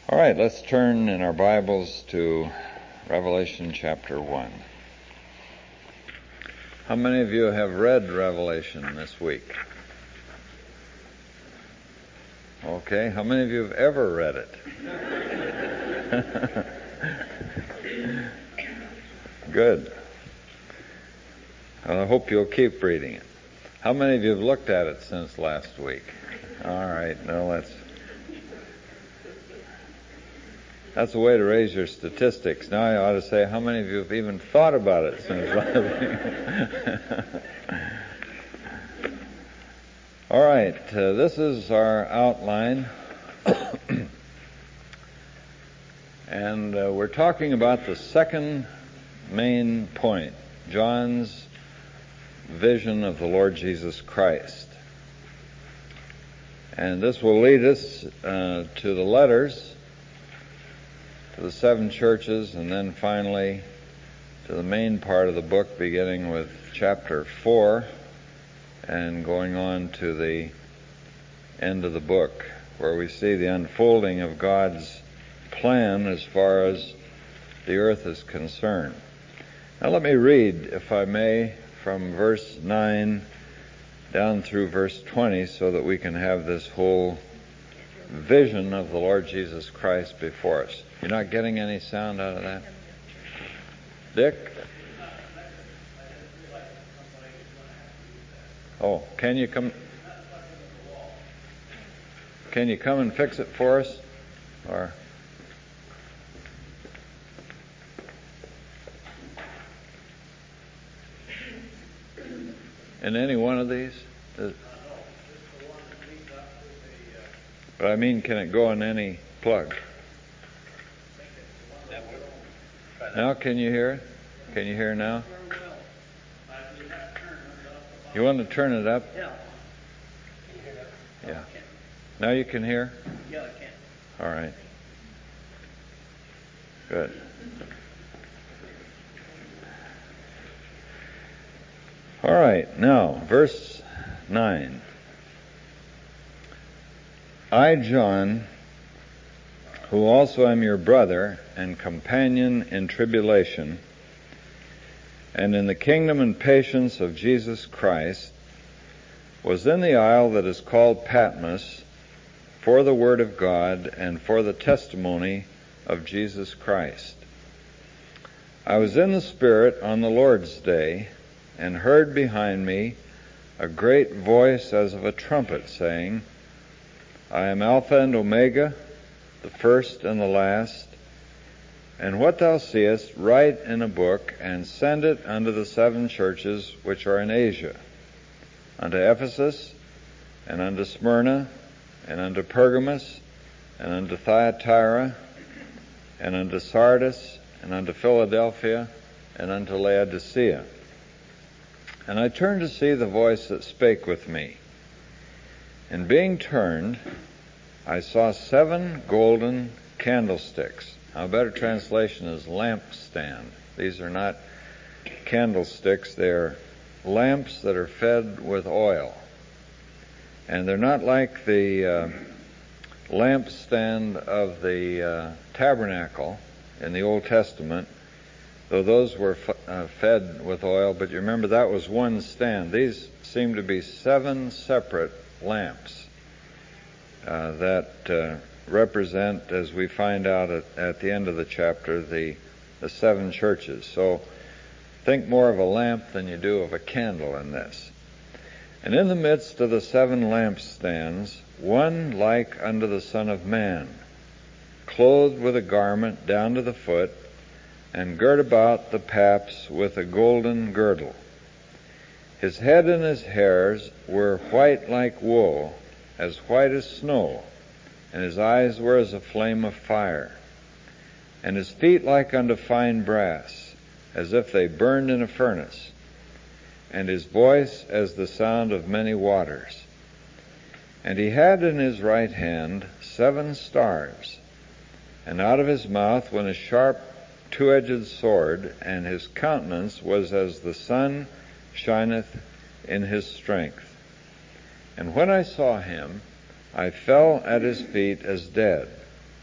All right, let's turn in our Bibles to Revelation chapter 1. How many of you have read Revelation this week? Okay, how many of you have ever read it? Good. Well, I hope you'll keep reading it. How many of you have looked at it since last week? All right, no, that's a way to raise your statistics. Now I ought to say, how many of you have even thought about it since last week? All right, this is our outline. And we're talking about the second main point, John's vision of the Lord Jesus Christ. And this will lead us to the letters, to the seven churches, and then finally to the main part of the book, beginning with chapter 4 and going on to the end of the book, where we see the unfolding of God's plan as far as the earth is concerned. Now let me read, if I may, from verse 9 down through verse 20 so that we can have this whole vision of the Lord Jesus Christ before us. You're not getting any sound out of that? Dick? Oh, can you come and fix it for us? Or in any one of these? But I mean, can it go in any plug? Now can you hear it? Can you hear now? You want to turn it up? Yeah. Now you can hear? Yeah, I can. All right. Good. All right. Now, verse 9. I, John, who also am your brother and companion in tribulation, and in the kingdom and patience of Jesus Christ, was in the isle that is called Patmos for the word of God and for the testimony of Jesus Christ. I was in the Spirit on the Lord's day, and heard behind me a great voice as of a trumpet, saying, I am Alpha and Omega, the first and the last. And what thou seest, write in a book, and send it unto the seven churches which are in Asia, unto Ephesus, and unto Smyrna, and unto Pergamos, and unto Thyatira, and unto Sardis, and unto Philadelphia, and unto Laodicea. And I turned to see the voice that spake with me. And being turned, I saw 7 golden candlesticks. Now, a better translation is lampstand. These are not candlesticks, they're lamps that are fed with oil. And they're not like the lampstand of the tabernacle in the Old Testament, though those were fed with oil, but you remember that was one stand. These seem to be 7 separate lamps that represent, as we find out at the end of the chapter, the 7 churches. So think more of a lamp than you do of a candle in this. And in the midst of the 7 lampstands, one like unto the Son of Man, clothed with a garment down to the foot, and girt about the paps with a golden girdle. His head and his hairs were white like wool, as white as snow, and his eyes were as a flame of fire, and his feet like unto fine brass, as if they burned in a furnace, and his voice as the sound of many waters. And he had in his right hand 7 stars, and out of his mouth went a sharp 2-edged sword, and his countenance was as the sun shineth in his strength. And when I saw him, I fell at his feet as dead.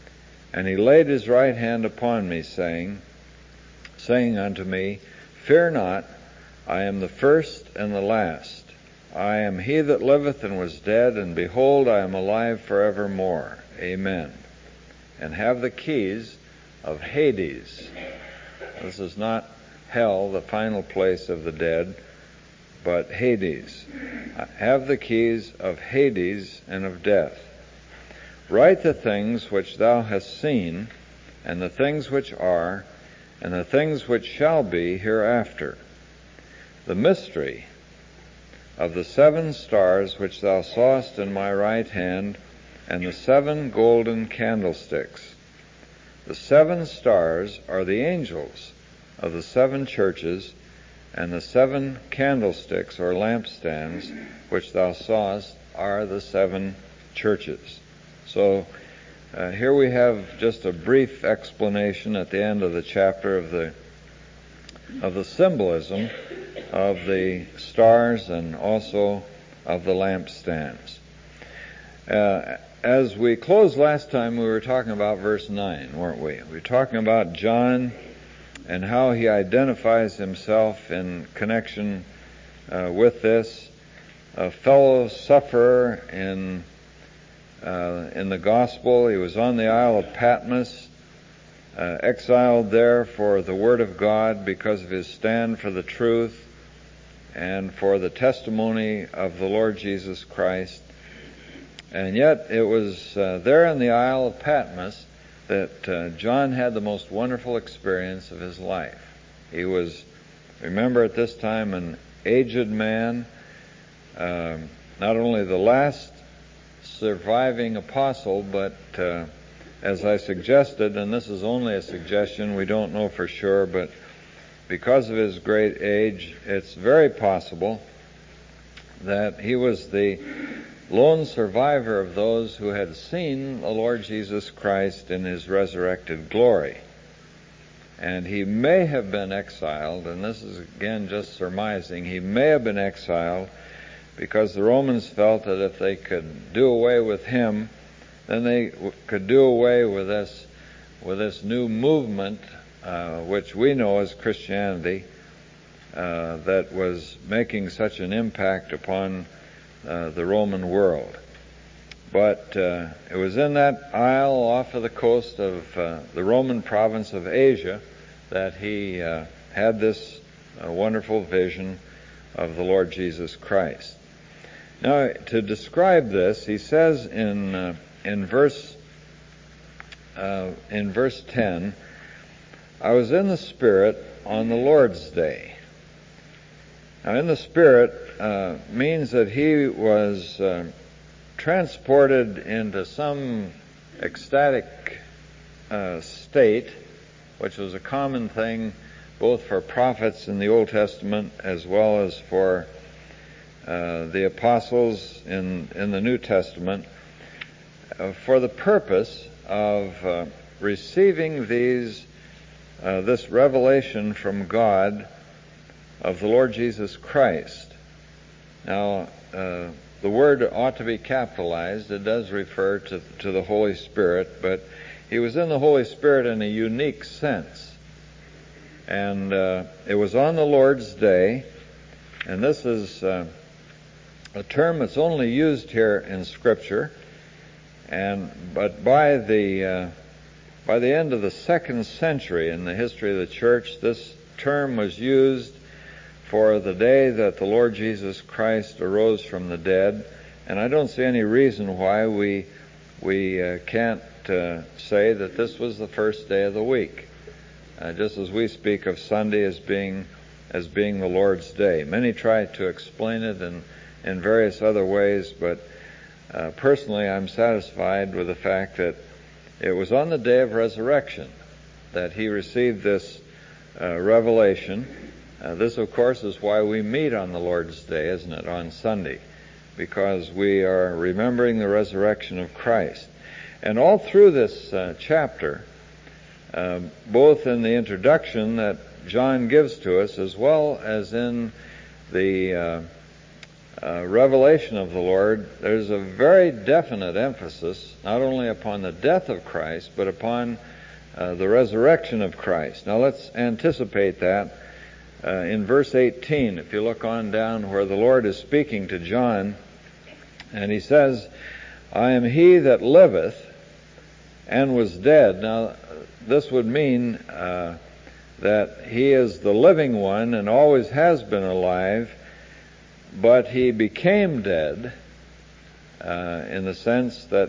And he laid his right hand upon me, saying unto me, Fear not, I am the first and the last. I am he that liveth and was dead, and behold, I am alive forevermore. Amen. And have the keys of Hades. This is not hell, the final place of the dead, but Hades. Have the keys of Hades and of death. Write the things which thou hast seen, and the things which are, and the things which shall be hereafter. The mystery of the 7 stars which thou sawest in my right hand, and the 7 golden candlesticks. The 7 stars are the angels of the 7 churches, and the 7 candlesticks or lampstands which thou sawest are the 7 churches. So here we have just a brief explanation at the end of the chapter of the symbolism of the stars and also of the lampstands. As we closed last time, we were talking about verse 9, weren't we? We were talking about John and how he identifies himself in connection with this, a fellow sufferer in the gospel. He was on the Isle of Patmos, exiled there for the Word of God because of his stand for the truth and for the testimony of the Lord Jesus Christ. And yet it was there in the Isle of Patmos that John had the most wonderful experience of his life. He was, remember at this time, an aged man, not only the last surviving apostle, but as I suggested, and this is only a suggestion, we don't know for sure, but because of his great age, it's very possible that he was the lone survivor of those who had seen the Lord Jesus Christ in his resurrected glory. And he may have been exiled, and this is again just surmising, he may have been exiled because the Romans felt that if they could do away with him, then they could do away with this new movement, which we know as Christianity, that was making such an impact upon the Roman world. But it was in that isle off of the coast of the Roman province of Asia that he had this wonderful vision of the Lord Jesus Christ. Now, to describe this, he says in verse 10, I was in the Spirit on the Lord's day. Now, in the Spirit means that he was transported into some ecstatic state, which was a common thing both for prophets in the Old Testament as well as for the apostles in the New Testament, for the purpose of receiving this revelation from God of the Lord Jesus Christ. Now, the word ought to be capitalized. It does refer to the Holy Spirit, but he was in the Holy Spirit in a unique sense. And it was on the Lord's day, and this is a term that's only used here in Scripture, but by the end of the 2nd century in the history of the church, this term was used for the day that the Lord Jesus Christ arose from the dead, and I don't see any reason why we can't say that this was the first day of the week, just as we speak of Sunday as being the Lord's day. Many try to explain it in various other ways, but personally I'm satisfied with the fact that it was on the day of resurrection that he received this revelation. This, of course, is why we meet on the Lord's Day, isn't it, on Sunday, because we are remembering the resurrection of Christ. And all through this chapter, both in the introduction that John gives to us as well as in the revelation of the Lord, there's a very definite emphasis not only upon the death of Christ, but upon the resurrection of Christ. Now let's anticipate that in verse 18. If you look on down where the Lord is speaking to John, and he says, I am he that liveth and was dead. Now this would mean that he is the living one and always has been alive, but he became dead in the sense that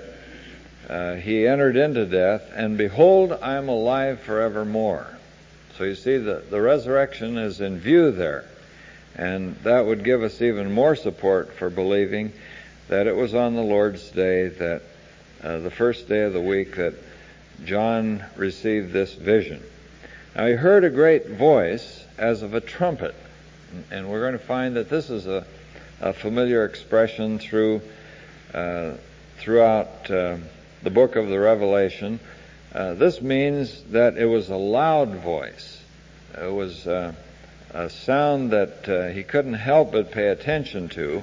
he entered into death, and behold, I am alive forevermore. So you see, the resurrection is in view there, and that would give us even more support for believing that it was on the Lord's day, that the first day of the week, that John received this vision. Now he heard a great voice as of a trumpet, and we're going to find that this is a familiar expression throughout the book of the Revelation. This means that it was a loud voice. It was a sound that he couldn't help but pay attention to.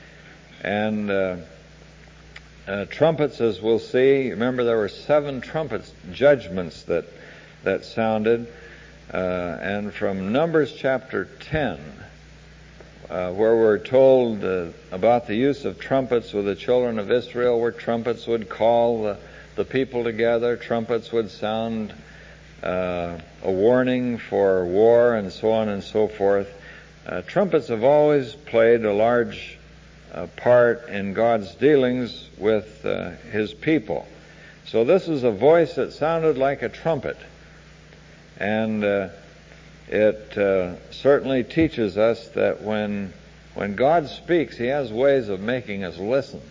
And trumpets, as we'll see, remember there were 7 trumpets, judgments that sounded. And from Numbers chapter 10, where we're told about the use of trumpets with the children of Israel, where trumpets would call the people together, trumpets would sound a warning for war, and so on and so forth. Trumpets have always played a large part in God's dealings with His people. So this is a voice that sounded like a trumpet. And it certainly teaches us that when God speaks, He has ways of making us listen.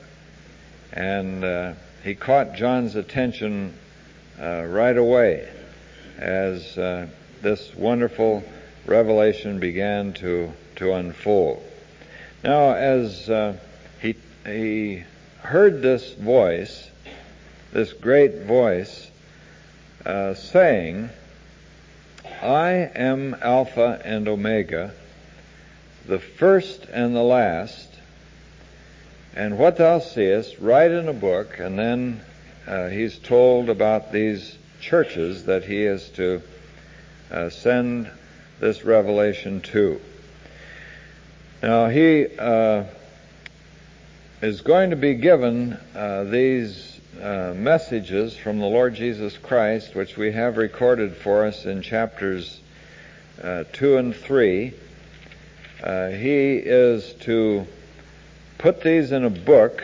And He caught John's attention right away as this wonderful revelation began to unfold. Now, as he heard this voice, this great voice, saying, I am Alpha and Omega, the first and the last, and what thou seest, write in a book. And then he's told about these churches that he is to send this revelation to. Now he is going to be given these messages from the Lord Jesus Christ, which we have recorded for us in chapters 2 and 3. He is to put these in a book,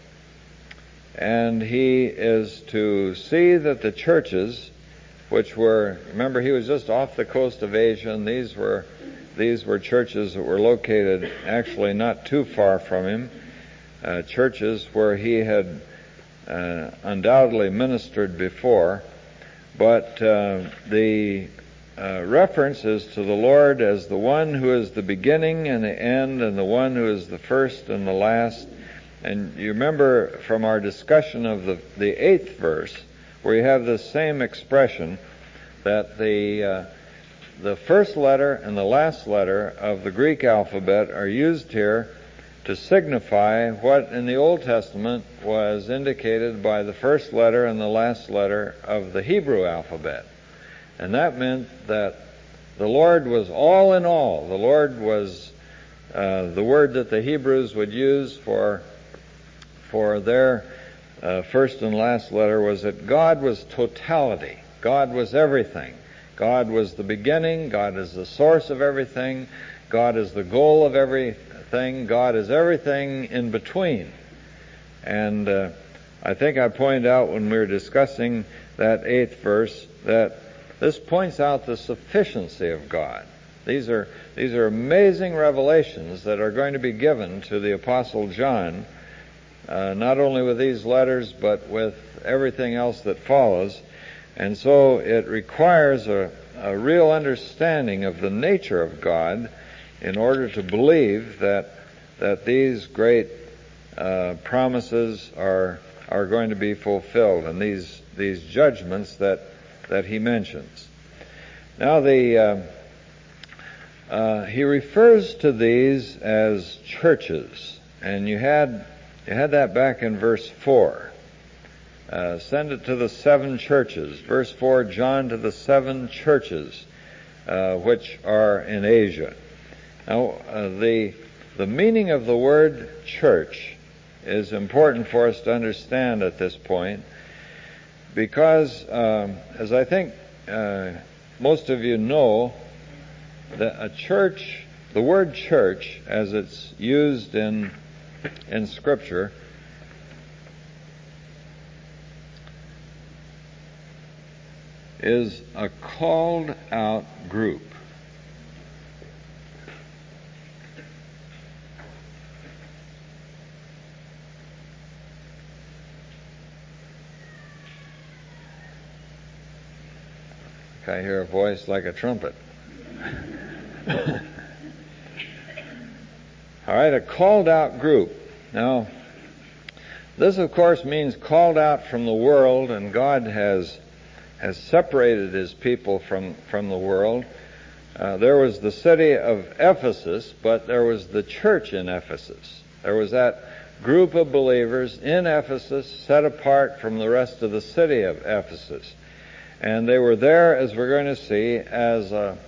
and he is to see that the churches, which were, remember, he was just off the coast of Asia, and these were churches that were located actually not too far from him, churches where he had undoubtedly ministered before, but the reference is to the Lord as the one who is the beginning and the end, and the one who is the first and the last. And you remember from our discussion of the 8th verse, where you have this same expression, that the first letter and the last letter of the Greek alphabet are used here to signify what in the Old Testament was indicated by the first letter and the last letter of the Hebrew alphabet. And that meant that the Lord was all in all. The Lord was the word that the Hebrews would use for their first and last letter was that God was totality. God was everything. God was the beginning. God is the source of everything. God is the goal of everything. God is everything in between. And I think I pointed out when we were discussing that 8th verse that this points out the sufficiency of God. These are amazing revelations that are going to be given to the Apostle John, not only with these letters, but with everything else that follows. And so it requires a real understanding of the nature of God in order to believe that these great promises are going to be fulfilled, and these judgments that he mentions. Now he refers to these as churches. and you had that back in verse 4. Send it to the 7 churches. Verse 4, John to the 7 churches which are in Asia. Now, the meaning of the word church is important for us to understand at this point, because, as I think most of you know, a church, the word church, as it's used in Scripture, is a called out group. I hear a voice like a trumpet. All right, a called out group. Now, this of course means called out from the world, and God has separated His people from the world. There was the city of Ephesus, but there was the church in Ephesus. There was that group of believers in Ephesus set apart from the rest of the city of Ephesus. And they were there, as we're going to see, as a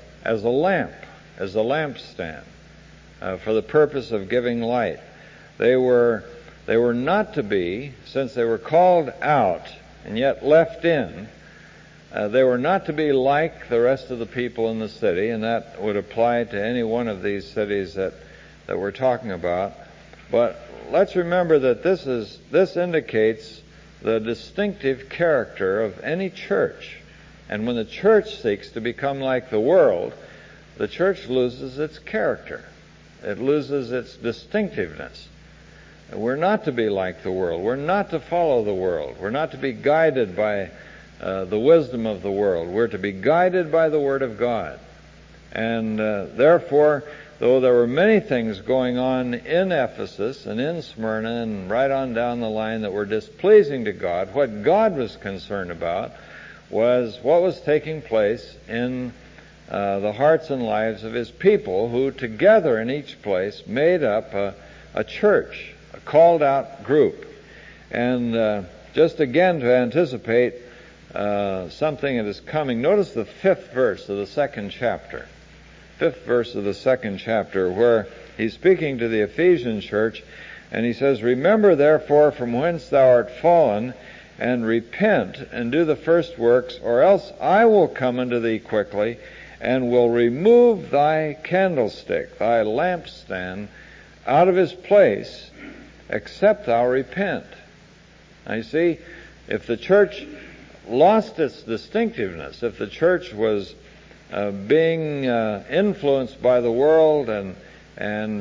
lampstand, for the purpose of giving light. They were not to be, since they were called out and yet left in, they were not to be like the rest of the people in the city, and that would apply to any one of these cities that we're talking about. But let's remember that this indicates the distinctive character of any church. And when the church seeks to become like the world, the church loses its character. It loses its distinctiveness. We're not to be like the world. We're not to follow the world. We're not to be guided by the wisdom of the world. We're to be guided by the Word of God. And therefore, though there were many things going on in Ephesus and in Smyrna and right on down the line that were displeasing to God, what God was concerned about was what was taking place in the hearts and lives of His people, who together in each place made up a church, a called out group. And just again to anticipate something that is coming, notice the 5th verse of the 2nd chapter. 5th verse of the 2nd chapter, where he's speaking to the Ephesian church, and he says, "Remember therefore from whence thou art fallen, and repent, and do the first works, or else I will come unto thee quickly, and will remove thy candlestick, thy lampstand, out of his place, except thou repent." Now you see, if the church lost its distinctiveness, if the church was being influenced by the world and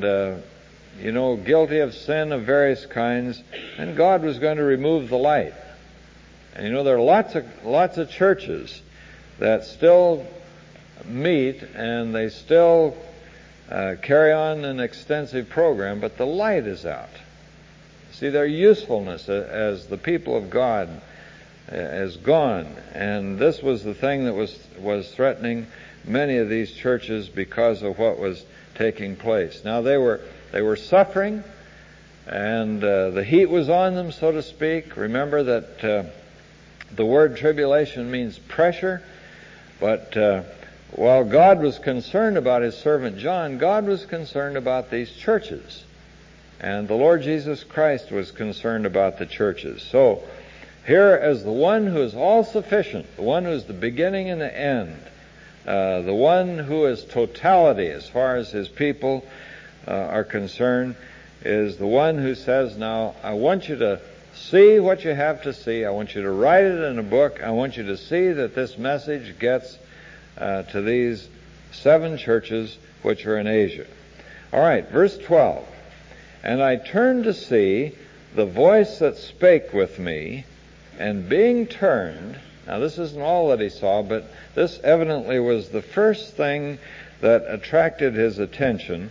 guilty of sin of various kinds, then God was going to remove the light. And there are lots of churches that still meet and they still carry on an extensive program, but the light is out. See, their usefulness as the people of God is gone, and this was the thing that was threatening many of these churches because of what was taking place. Now they were suffering, and the heat was on them, so to speak. Remember that the word tribulation means pressure, but while God was concerned about His servant John, God was concerned about these churches, and the Lord Jesus Christ was concerned about the churches. So here, as the one who is all-sufficient, the one who is the beginning and the end, the one who is totality as far as His people are concerned, is the one who says, now, I want you to see what you have to see. I want you to write it in a book. I want you to see that this message gets to these 7 churches which are in Asia. All right, verse 12. "And I turned to see the voice that spake with me, and being turned," now this isn't all that he saw, but this evidently was the first thing that attracted his attention.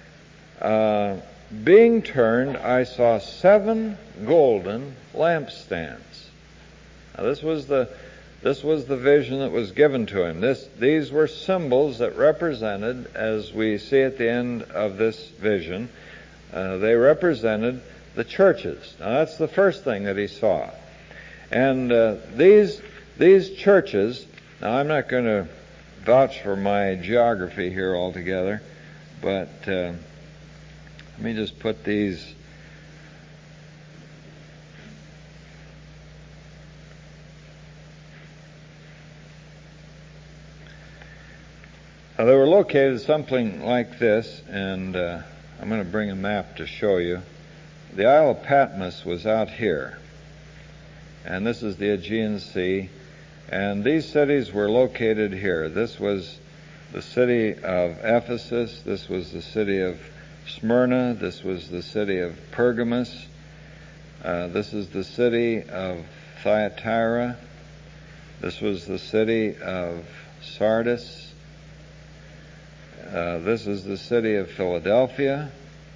"Being turned, I saw 7 golden lampstands." Now this was the vision that was given to him. These were symbols that represented, as we see at the end of this vision, They represented the churches. Now that's the first thing that he saw. And these churches, now I'm not going to vouch for my geography here altogether, but let me just put these. Now, they were located something like this, and I'm going to bring a map to show you. The Isle of Patmos was out here, and this is the Aegean Sea, and these cities were located here. This was the city of Ephesus, this was the city of Smyrna, this was the city of Pergamos, this is the city of Thyatira, this was the city of Sardis, this is the city of Philadelphia,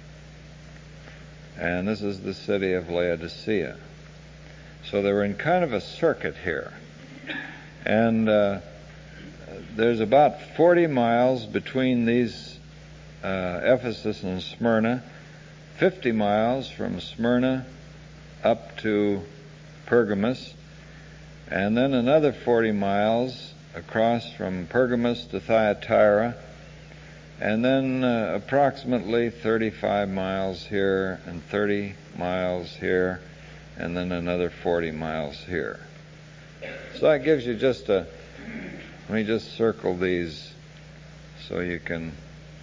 and this is the city of Laodicea. So they were in kind of a circuit here. And there's about 40 miles between these Ephesus and Smyrna, 50 miles from Smyrna up to Pergamos, and then another 40 miles across from Pergamos to Thyatira, and then approximately 35 miles here and 30 miles here, and then another 40 miles here. So that gives you just let me just circle these so you can,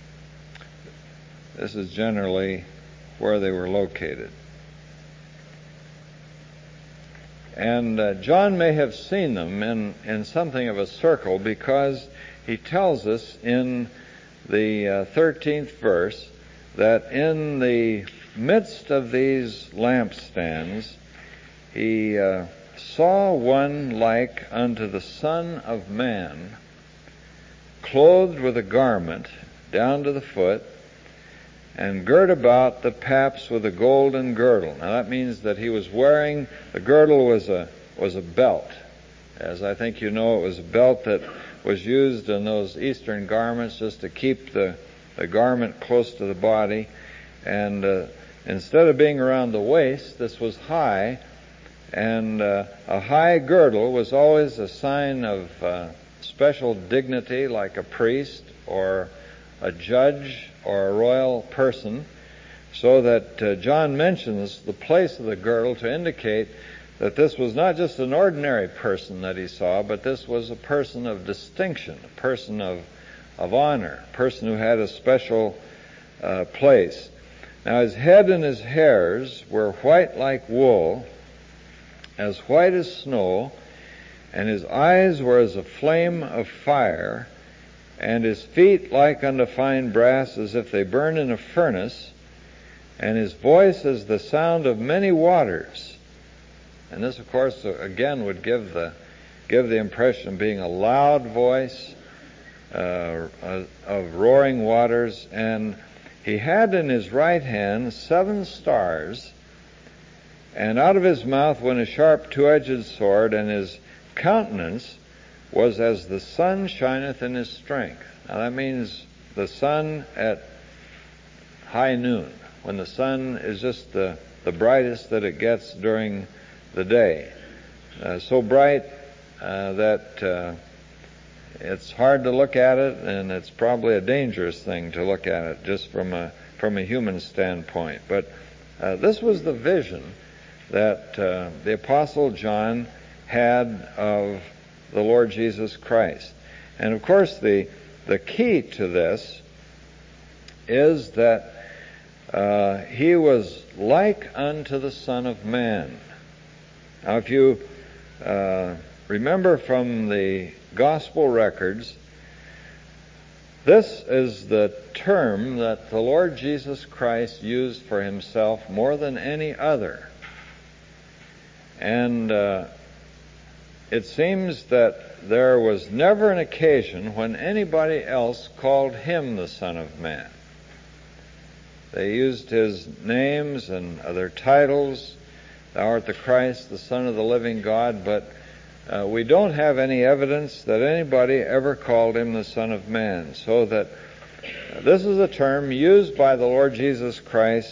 this is generally where they were located. And John may have seen them in something of a circle, because he tells us in the 13th verse that in the midst of these lampstands he saw one like unto the Son of Man, clothed with a garment down to the foot, and girt about the paps with a golden girdle. Now that means that he was wearing, the girdle was a belt. As I think you know, it was a belt that was used in those Eastern garments just to keep the garment close to the body. And instead of being around the waist, this was high, and a high girdle was always a sign of special dignity, like a priest or a judge or a royal person, so that John mentions the place of the girdle to indicate that this was not just an ordinary person that he saw, but this was a person of distinction, a person of honor, a person who had a special place. Now his head and his hairs were white like wool, as white as snow, and his eyes were as a flame of fire, and his feet like unto fine brass, as if they burn in a furnace, and his voice as the sound of many waters. And this, of course, again would give the impression of being a loud voice of roaring waters. And he had in his right hand 7 stars, and out of his mouth went a sharp two-edged sword, and his countenance was as the sun shineth in his strength. Now that means the sun at high noon, when the sun is just the brightest that it gets during the day. So bright that it's hard to look at it, and it's probably a dangerous thing to look at it just from a human standpoint. But this was the vision that the Apostle John had of the Lord Jesus Christ. And of course the key to this is that he was like unto the Son of Man. Now if you remember from the Gospel records, this is the term that the Lord Jesus Christ used for himself more than any other. And it seems that there was never an occasion when anybody else called him the Son of Man. They used his names and other titles, Thou art the Christ, the Son of the living God, but we don't have any evidence that anybody ever called him the Son of Man, so that This is a term used by the Lord Jesus Christ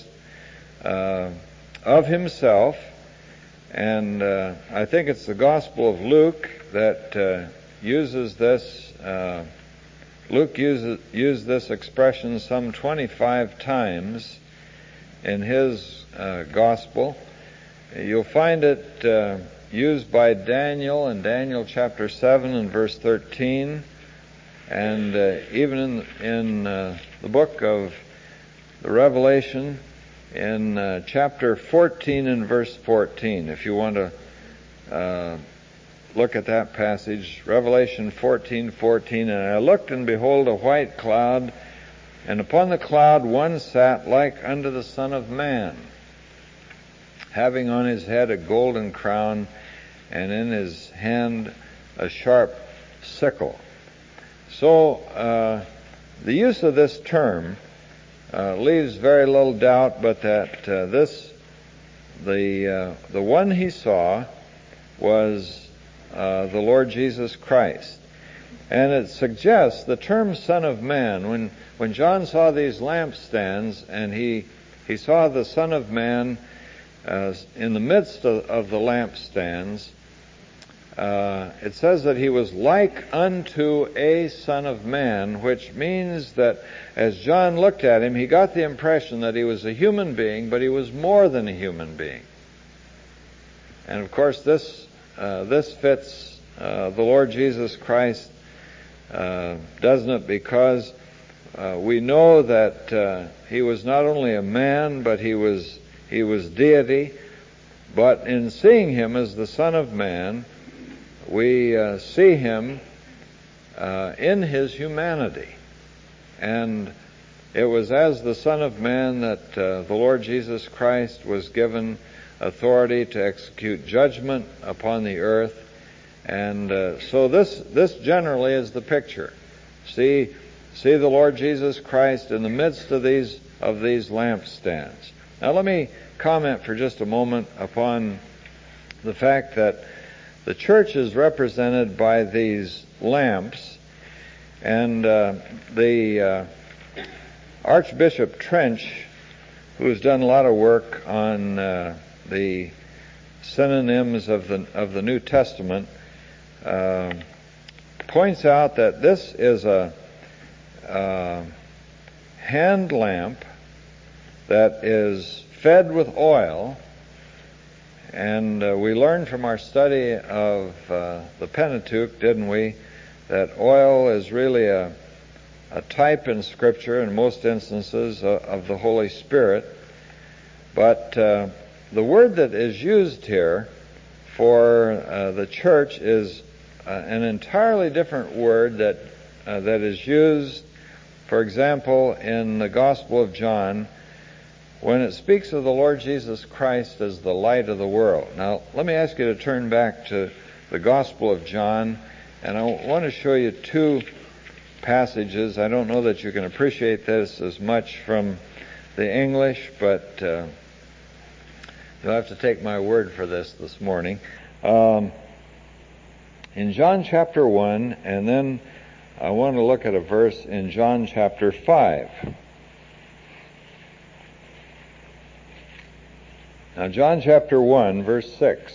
of himself, and I think it's the Gospel of Luke that uses this. Luke used this expression some 25 times in his Gospel. You'll find it used by Daniel in Daniel chapter 7 and verse 13, and even in the book of the Revelation in chapter 14 and verse 14. If you want to look at that passage, Revelation 14:14. And I looked, and behold, a white cloud, and upon the cloud one sat like unto the Son of Man, having on his head a golden crown, and in his hand a sharp sickle. So the use of this term leaves very little doubt but that the one he saw was the Lord Jesus Christ. And it suggests the term Son of Man. When John saw these lampstands and he saw the Son of Man in the midst of the lampstands, it says that he was like unto a Son of Man, which means that as John looked at him, he got the impression that he was a human being, but he was more than a human being. And of course this fits the Lord Jesus Christ, doesn't it? Because we know that he was not only a man, but he was deity. But in seeing him as the Son of Man, we see him in his humanity. And it was as the Son of Man that the Lord Jesus Christ was given authority to execute judgment upon the earth. And so this generally is the picture. See the Lord Jesus Christ in the midst of these lampstands. Now let me comment for just a moment upon the fact that the church is represented by these lamps, and the Archbishop Trench, who has done a lot of work on the synonyms of the New Testament, points out that this is a hand lamp that is fed with oil. And we learned from our study of the Pentateuch, didn't we, that oil is really a type in Scripture in most instances of the Holy Spirit. But the word that is used here for the church is an entirely different word that is used, for example, in the Gospel of John, when it speaks of the Lord Jesus Christ as the light of the world. Now, let me ask you to turn back to the Gospel of John, and I want to show you two passages. I don't know that you can appreciate this as much from the English, but you'll have to take my word for this morning. In John chapter 1, and then I want to look at a verse in John chapter 5. Now, John chapter 1, verse 6.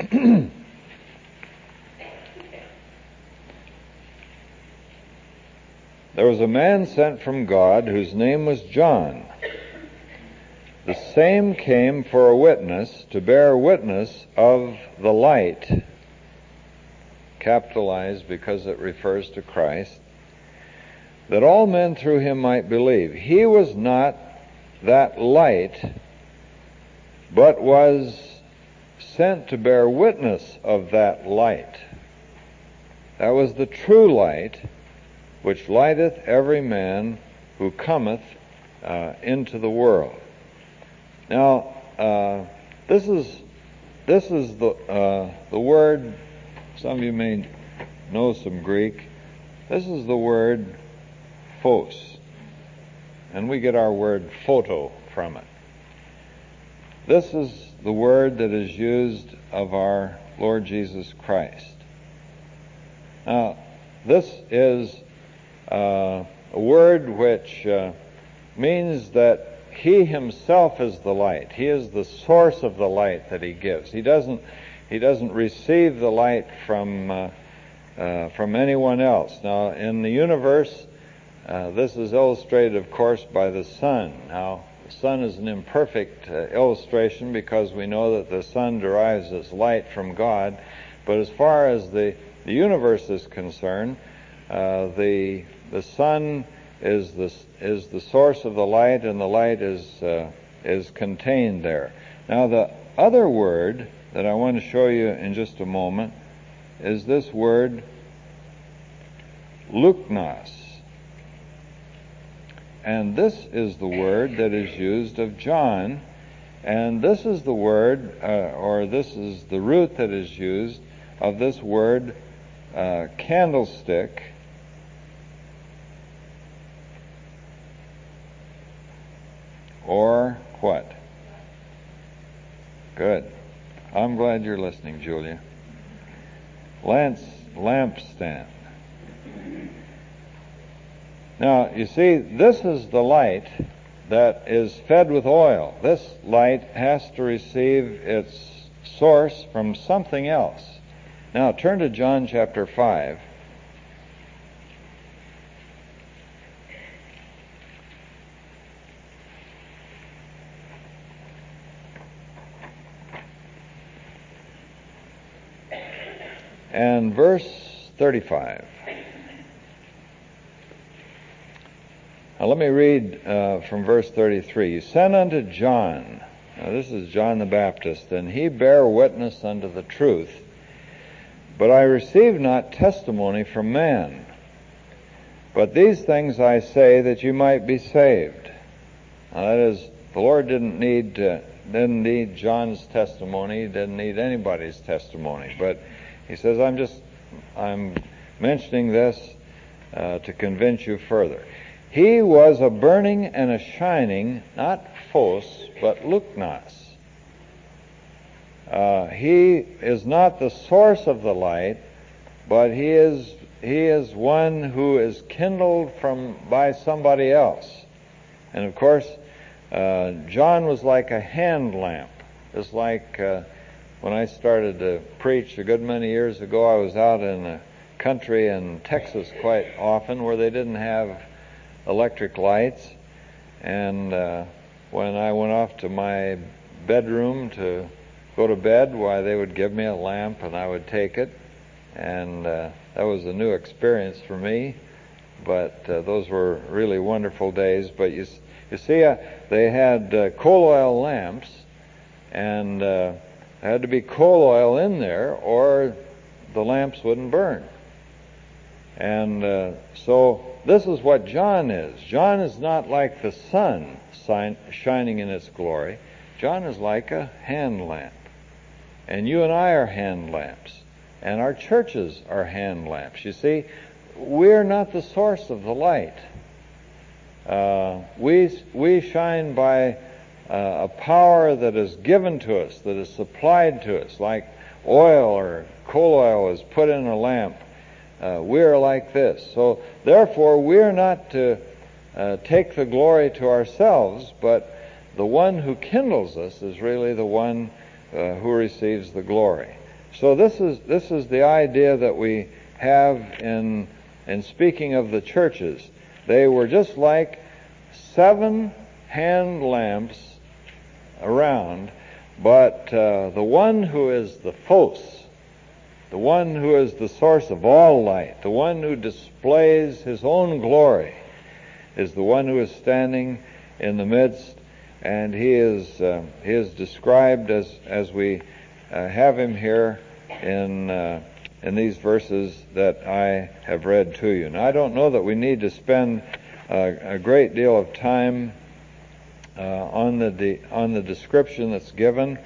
There was a man sent from God whose name was John. The same came for a witness, to bear witness of the light, capitalized because it refers to Christ, that all men through him might believe. He was not that light, but was sent to bear witness of that light. That was the true light, which lighteth every man who cometh into the world. Now, this is the word. Some of you may know some Greek. This is the word phos, and we get our word photo from it. This is the word that is used of our Lord Jesus Christ. Now, this is a a word which means that He Himself is the light. He is the source of the light that He gives. He doesn't receive the light from anyone else. Now, in the universe, this is illustrated, of course, by the sun. Now, the sun is an imperfect illustration because we know that the sun derives its light from God. But as far as the universe is concerned, the sun is the source of the light, and the light is contained there. Now, the other word that I want to show you in just a moment is this word luknos. And this is the word that is used of John, and this is the word, or this is the root that is used of this word candlestick, or what? Good. I'm glad you're listening, Julia. Lampstand. Now, you see, this is the light that is fed with oil. This light has to receive its source from something else. Now, turn to John chapter 5. And verse 35. Now let me read from verse 33. You sent unto John. Now this is John the Baptist, and he bare witness unto the truth. But I received not testimony from man. But these things I say that you might be saved. Now that is, the Lord didn't need John's testimony. He didn't need anybody's testimony. But he says, I'm mentioning this to convince you further. He was a burning and a shining, not phos, but luknos. He is not the source of the light, but he is one who is kindled by somebody else. And of course, John was like a hand lamp. It's like when I started to preach a good many years ago, I was out in the country in Texas quite often where they didn't have electric lights, and when I went off to my bedroom to go to bed, why, they would give me a lamp and I would take it, and that was a new experience for me, but those were really wonderful days. But you see, they had coal oil lamps, and there had to be coal oil in there or the lamps wouldn't burn. And so this is what John is. John is not like the sun shining in its glory. John is like a hand lamp. And you and I are hand lamps. And our churches are hand lamps. You see, we're not the source of the light. We shine by a power that is given to us, that is supplied to us, like oil or coal oil is put in a lamp. We're like this. So, therefore, we're not to take the glory to ourselves, but the one who kindles us is really the one who receives the glory. So this is the idea that we have in speaking of the churches. They were just like 7 hand lamps around, but the one who is the phos, the one who is the source of all light, the one who displays his own glory, is the one who is standing in the midst, and he is described as we have him here in these verses that I have read to you. Now, I don't know that we need to spend a great deal of time on the description that's given.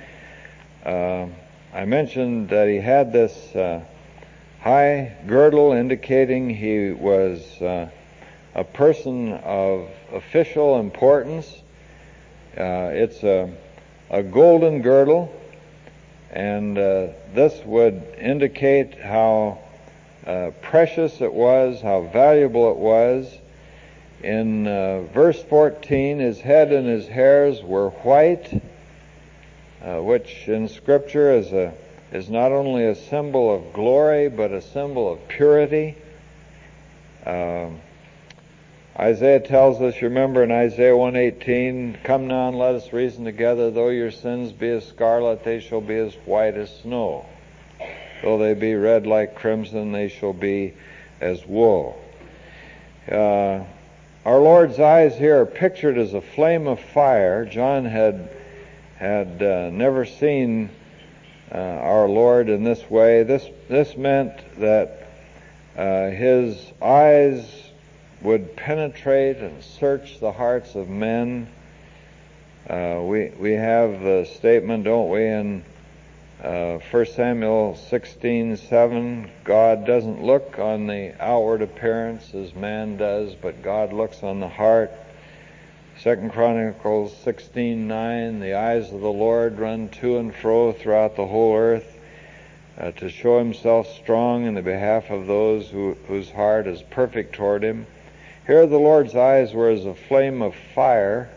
I mentioned that he had this high girdle, indicating he was a person of official importance. It's a golden girdle, and this would indicate how precious it was, how valuable it was. In verse 14, his head and his hairs were white, which in Scripture is not only a symbol of glory, but a symbol of purity. Isaiah tells us, you remember in Isaiah 1:18, "Come now and let us reason together. Though your sins be as scarlet, they shall be as white as snow. Though they be red like crimson, they shall be as wool." Our Lord's eyes here are pictured as a flame of fire. John had never seen our Lord in this way. This meant that his eyes would penetrate and search the hearts of men. We have the statement, don't we, in 1 Samuel 16:7, God doesn't look on the outward appearance as man does, but God looks on the heart. 2 Chronicles 16:9, the eyes of the Lord run to and fro throughout the whole earth, to show himself strong in the behalf of those whose heart is perfect toward him. Here the Lord's eyes were as a flame of fire.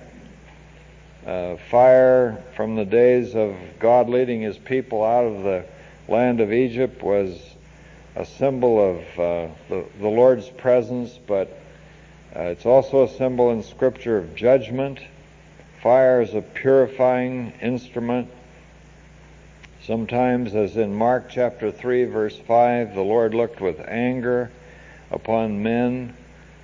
Fire from the days of God leading his people out of the land of Egypt was a symbol of the Lord's presence, but it's also a symbol in Scripture of judgment. Fire is a purifying instrument. Sometimes, as in Mark chapter 3, verse 5, the Lord looked with anger upon men.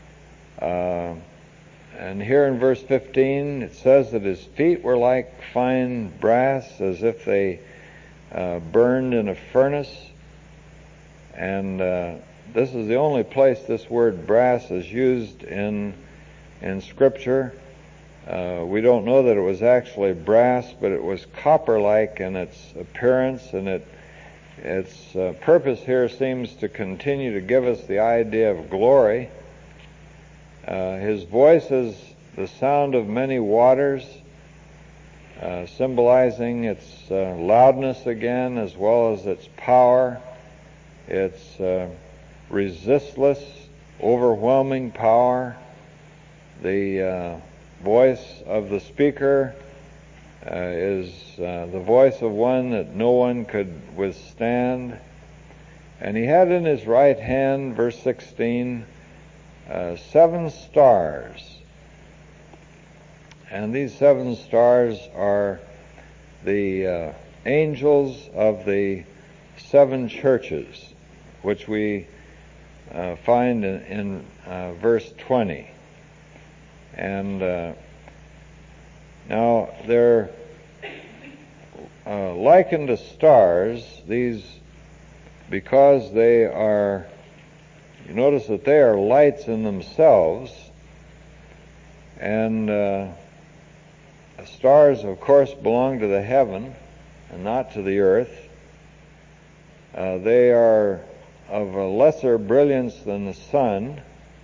And here in verse 15, it says that his feet were like fine brass, as if they burned in a furnace. And this is the only place this word brass is used in Scripture. We don't know that it was actually brass, but it was copper-like in its appearance, and its purpose here seems to continue to give us the idea of glory. His voice is the sound of many waters, symbolizing its loudness again, as well as its power, its resistless, overwhelming power. The voice of the speaker is the voice of one that no one could withstand. And he had in his right hand, verse 16, 7 stars. And these 7 stars are the angels of the 7 churches, which we find in verse 20. And now they're likened to stars, these, because they are, you notice that they are lights in themselves, and stars, of course, belong to the heaven and not to the earth. They are of a lesser brilliance than the sun.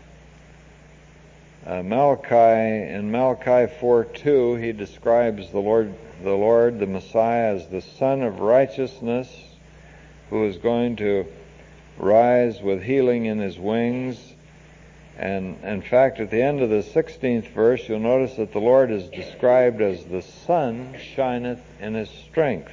In Malachi 4:2, he describes the Lord, the Messiah, as the Son of Righteousness, who is going to rise with healing in his wings. And in fact, at the end of the 16th verse, you'll notice that the Lord is described as the sun shineth in his strength.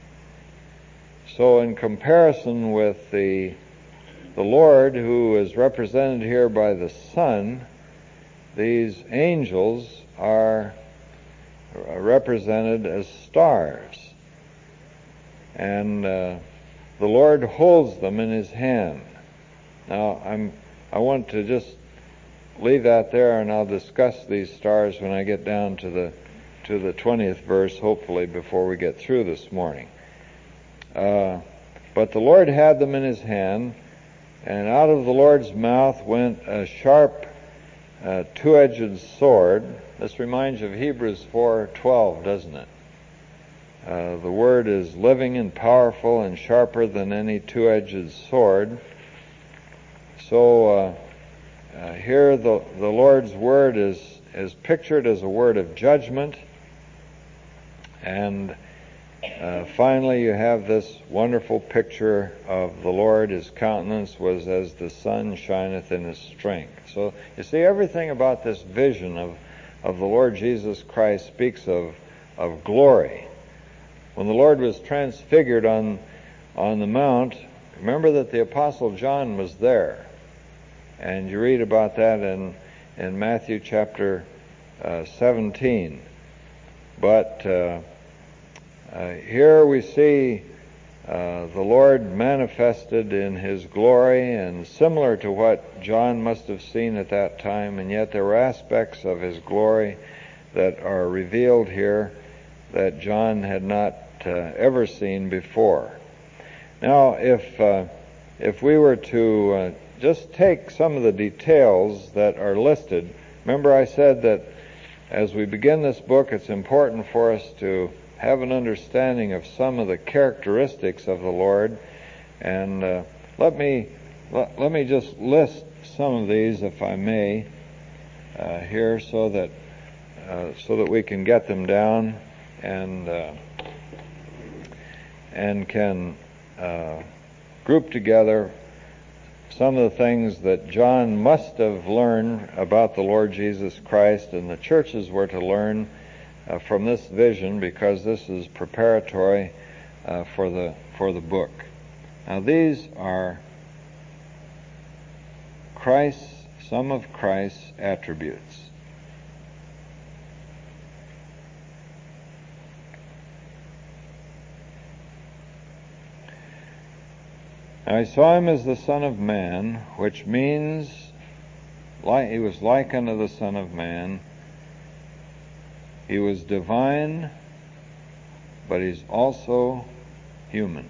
So in comparison with the Lord, who is represented here by the sun, these angels are represented as stars. And the Lord holds them in his hand. Now, I want to just leave that there, and I'll discuss these stars when I get down to the 20th verse, hopefully before we get through this morning. But the Lord had them in his hand, and out of the Lord's mouth went a sharp, two-edged sword. This reminds you of Hebrews 4:12, doesn't it? The word is living and powerful and sharper than any two-edged sword. So here the Lord's word is pictured as a word of judgment, and finally you have this wonderful picture of the Lord. His countenance was as the sun shineth in his strength. So you see, everything about this vision of the Lord Jesus Christ speaks of glory. When the Lord was transfigured on the mount, remember that the Apostle John was there. And you read about that in Matthew chapter 17. But here we see the Lord manifested in his glory, and similar to what John must have seen at that time, and yet there were aspects of his glory that are revealed here that John had not ever seen before. Now, if we were to just take some of the details that are listed, remember I said that as we begin this book, it's important for us to have an understanding of some of the characteristics of the Lord, and let me just list some of these, if I may, here, so that we can get them down and can group together some of the things that John must have learned about the Lord Jesus Christ, and the churches were to learn from this vision, because this is preparatory for the book. Now, these are some of Christ's attributes. I saw him as the Son of Man, which means he was like unto the Son of Man. He was divine, but he's also human.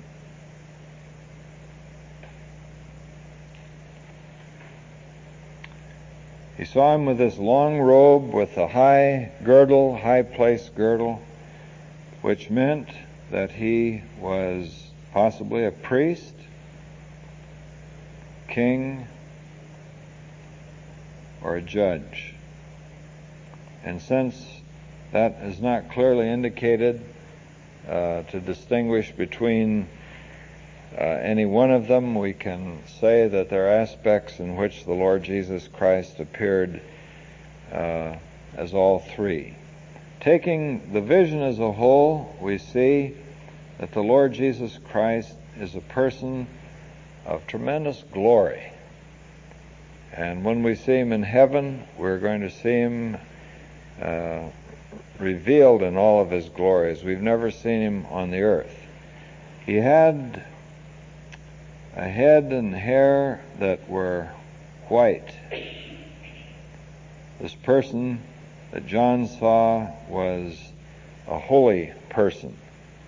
He saw him with this long robe with a high-placed girdle, which meant that he was possibly a priest, king, or a judge. And since that is not clearly indicated to distinguish between any one of them, we can say that there are aspects in which the Lord Jesus Christ appeared as all three. Taking the vision as a whole, we see that the Lord Jesus Christ is a person of tremendous glory. And when we see him in heaven, we're going to see him revealed in all of his glories. We've never seen him on the earth. He had a head and hair that were white. This person that John saw was a holy person.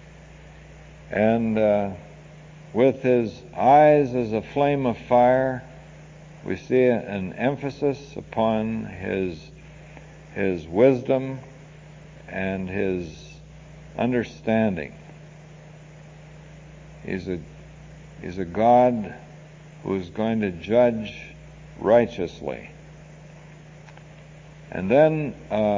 And with his eyes as a flame of fire, we see an emphasis upon his wisdom and his understanding. He's a God who is going to judge righteously. And then,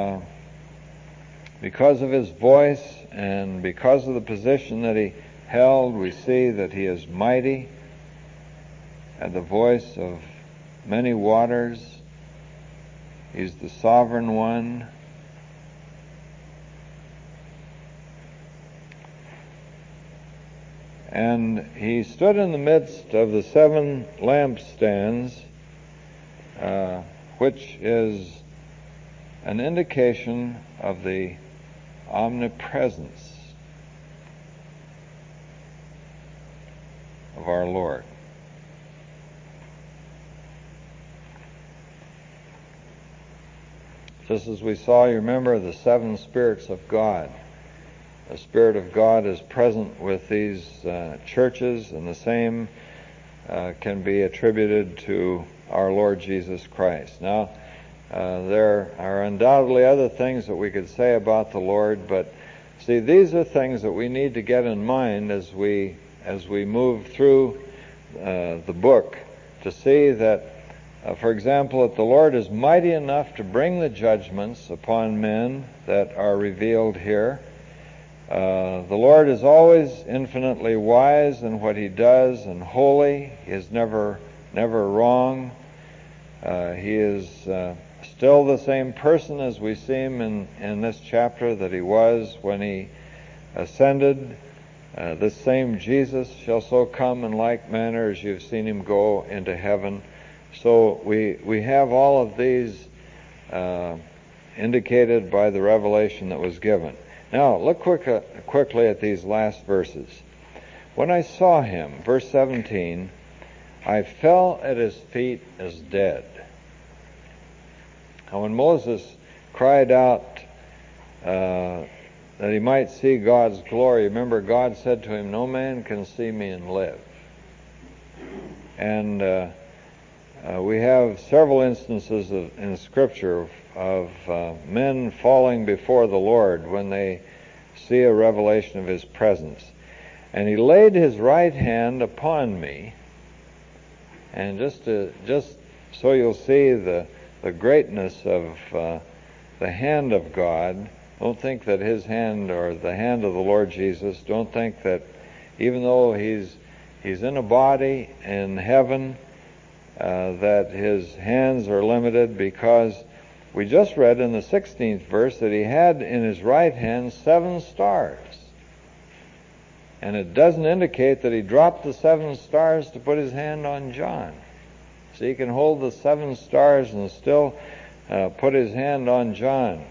because of his voice and because of the position that he held, we see that he is mighty, and the voice of many waters. He's the sovereign one. And he stood in the midst of the 7 lampstands, which is an indication of the omnipresence of our Lord. Just as we saw, you remember, the 7 spirits of God. The Spirit of God is present with these churches, and the same can be attributed to our Lord Jesus Christ. Now, there are undoubtedly other things that we could say about the Lord, but see, these are things that we need to get in mind as we move through the book, to see that, for example, that the Lord is mighty enough to bring the judgments upon men that are revealed here. The Lord is always infinitely wise in what He does and holy. He is never wrong. He is still the same person as we see Him in this chapter that He was when He ascended. This same Jesus shall so come in like manner as you've seen Him go into heaven. So we have all of these indicated by the revelation that was given. Now, look quickly at these last verses. When I saw Him, verse 17, I fell at His feet as dead. Now, when Moses cried out that he might see God's glory, remember God said to him, no man can see me and live. And we have several instances in Scripture of men falling before the Lord when they see a revelation of His presence. And He laid His right hand upon me, and just so you'll see the greatness of the hand of God. Don't think that His hand or the hand of the Lord Jesus, don't think that even though He's in a body in heaven, that His hands are limited, because we just read in the 16th verse that He had in His right hand 7 stars. And it doesn't indicate that He dropped the 7 stars to put His hand on John. So He can hold the 7 stars and still put His hand on John.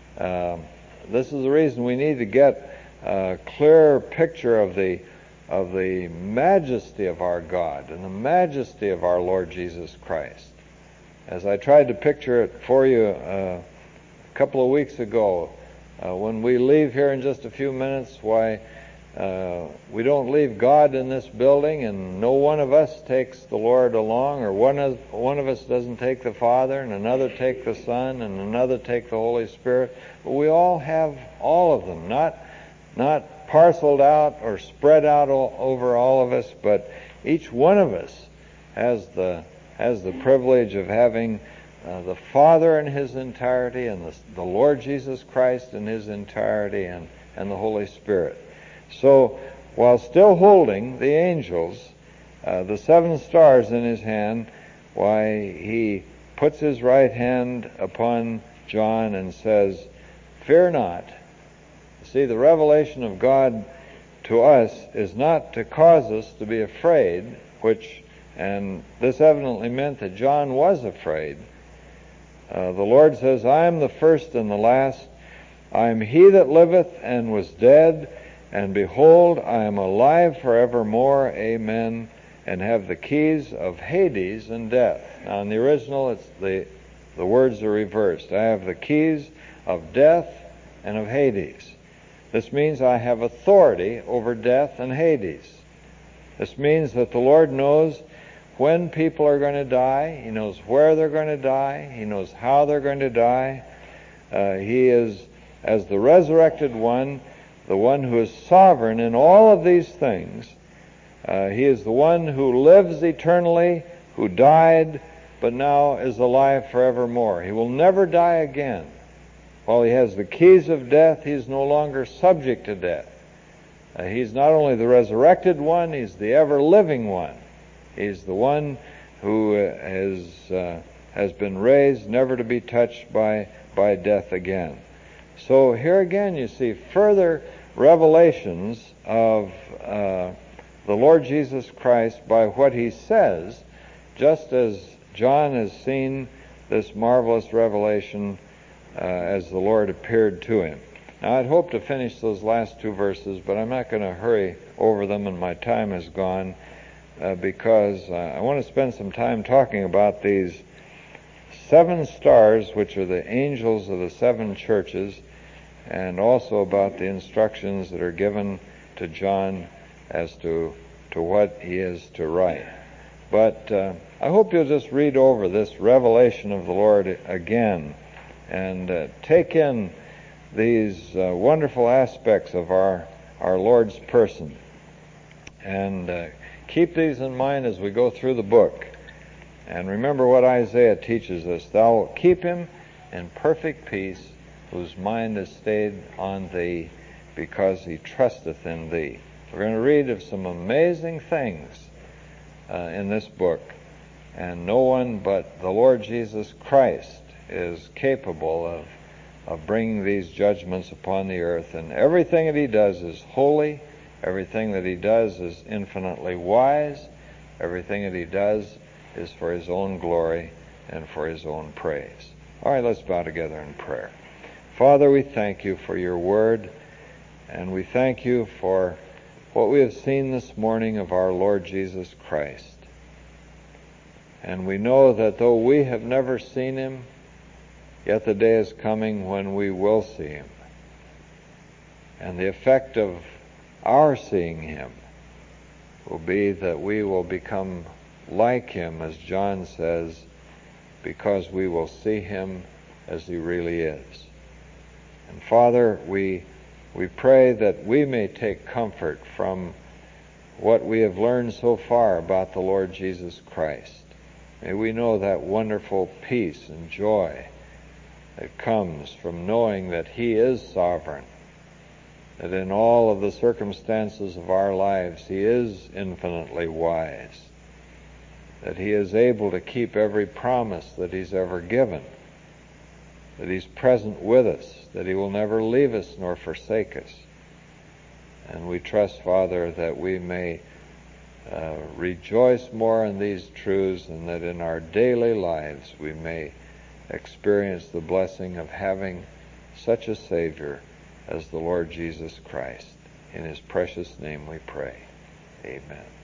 This is the reason we need to get a clear picture of the majesty of our God and the majesty of our Lord Jesus Christ. As I tried to picture it for you a couple of weeks ago, when we leave here in just a few minutes, we don't leave God in this building, and no one of us takes the Lord along, or one of us doesn't take the Father, and another take the Son, and another take the Holy Spirit. But we all have all of them, not parceled out or spread out over all of us, but each one of us has the privilege of having the Father in His entirety, and the Lord Jesus Christ in His entirety, and the Holy Spirit. So, while still holding the angels, the 7 stars in His hand, He puts His right hand upon John and says, fear not. See, the revelation of God to us is not to cause us to be afraid, and this evidently meant that John was afraid. The Lord says, I am the first and the last. I am He that liveth and was dead, and behold, I am alive forevermore, amen, and have the keys of Hades and death. Now in the original, the words are reversed. I have the keys of death and of Hades. This means I have authority over death and Hades. This means that the Lord knows when people are going to die. He knows where they're going to die. He knows how they're going to die. He is, as the resurrected one, the one who is sovereign in all of these things. He is the one who lives eternally, who died, but now is alive forevermore. He will never die again. While He has the keys of death, He is no longer subject to death. He's not only the resurrected one, He's the ever-living one. He's the one who has been raised, never to be touched by death again. So here again you see further revelations of the Lord Jesus Christ by what He says, just as John has seen this marvelous revelation as the Lord appeared to him. Now I'd hoped to finish those last 2 verses, but I'm not going to hurry over them, and my time is gone, because I want to spend some time talking about these 7 stars, which are the angels of the 7 churches, and also about the instructions that are given to John as to what he is to write. But I hope you'll just read over this revelation of the Lord again and take in these wonderful aspects of our Lord's person, and keep these in mind as we go through the book. And remember what Isaiah teaches us: thou wilt keep him in perfect peace, whose mind is stayed on thee, because he trusteth in thee. We're going to read of some amazing things in this book, and no one but the Lord Jesus Christ is capable of bringing these judgments upon the earth. And everything that he does is holy. Everything that he does is infinitely wise. Everything that he does is for his own glory and for his own praise. All right, let's bow together in prayer. Father, we thank you for your word, and we thank you for what we have seen this morning of our Lord Jesus Christ. And we know that though we have never seen him, yet the day is coming when we will see him. And the effect of our seeing him will be that we will become like him, as John says, because we will see him as he really is. And Father, we pray that we may take comfort from what we have learned so far about the Lord Jesus Christ. May we know that wonderful peace and joy that comes from knowing that he is sovereign, that in all of the circumstances of our lives he is infinitely wise, that he is able to keep every promise that he's ever given, that he's present with us, that he will never leave us nor forsake us. And we trust, Father, that we may rejoice more in these truths, and that in our daily lives we may experience the blessing of having such a Savior as the Lord Jesus Christ. In his precious name we pray. Amen.